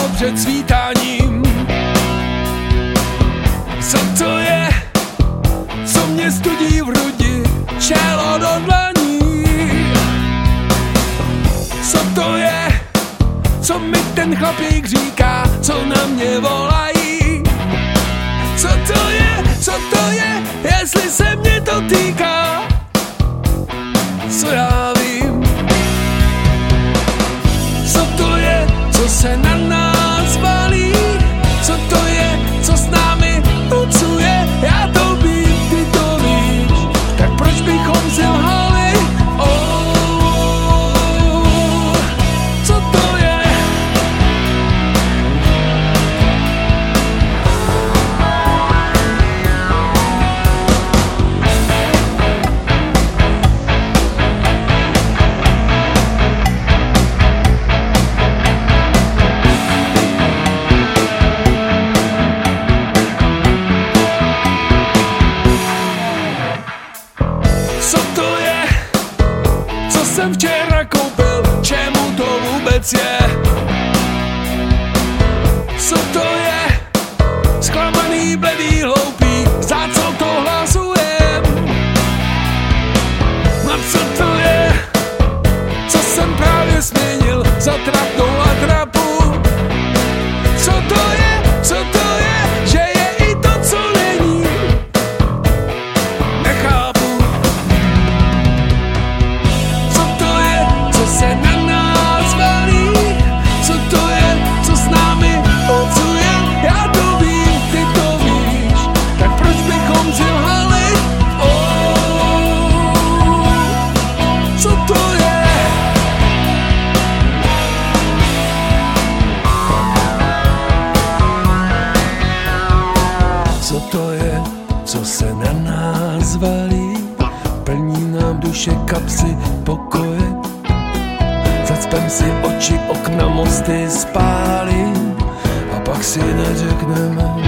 před svítáním. Co to je, co mě studí v hrudi, čelo do dlaní? Co to je, co mi ten chlapík říká, co na mě volají? Co to je, jestli se mě to týká? Co já vím? Co to je, co se na nás valí? Co to je, co s námi nucuje? Já to vím, ty to víš, tak proč bychom si lhali? Co to je? Co to je, co jsem včera koupil, čemu to vůbec je? Co to je, zklamaný, bledý, hloupý, za co to hlasujem? No co to je, co jsem právě směnil za trapnou atrapu? Co to je, že je i to, co není? Nechápu. Co to je, co se na nás valí? Co to je, co s námi ucuje? Já to vím, ty to víš, tak proč bychom si lhali? Co to je? Co to je, co se na nás valí? Plní nám duše, kapsy, pokoje. Zacpem si oči, okna, mosty spálí a pak si neřekneme.